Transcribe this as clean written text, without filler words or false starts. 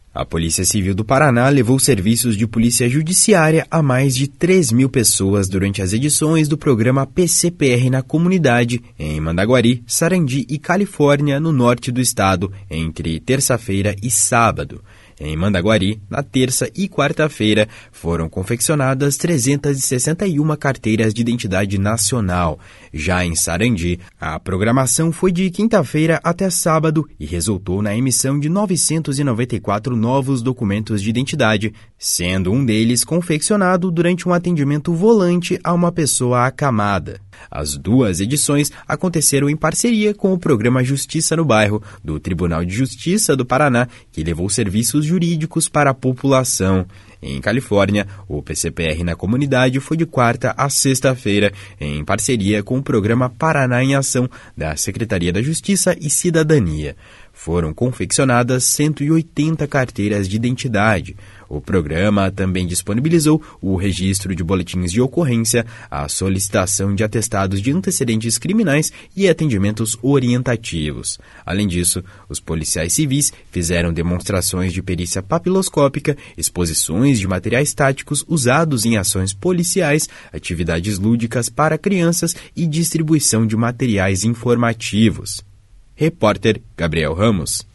A Polícia Civil do Paraná levou serviços de polícia judiciária a mais de 3.000 pessoas durante as edições do programa PCPR na comunidade, em Mandaguari, Sarandi e Califórnia, no norte do estado, entre terça-feira e sábado. Em Mandaguari, na terça e quarta-feira, foram confeccionadas 361 carteiras de identidade nacional. Já em Sarandi, a programação foi de quinta-feira até sábado e resultou na emissão de 994 novos documentos de identidade, sendo um deles confeccionado durante um atendimento volante a uma pessoa acamada. As duas edições aconteceram em parceria com o programa Justiça no Bairro, do Tribunal de Justiça do Paraná, que levou serviços jurídicos para a população. Em Califórnia, o PCPR na comunidade foi de quarta a sexta-feira, em parceria com o programa Paraná em Ação, da Secretaria da Justiça e Cidadania. Foram confeccionadas 180 carteiras de identidade. O programa também disponibilizou o registro de boletins de ocorrência, a solicitação de atestados de antecedentes criminais e atendimentos orientativos. Além disso, os policiais civis fizeram demonstrações de perícia papiloscópica, exposições de materiais táticos usados em ações policiais, atividades lúdicas para crianças e distribuição de materiais informativos. Repórter Gabriel Ramos.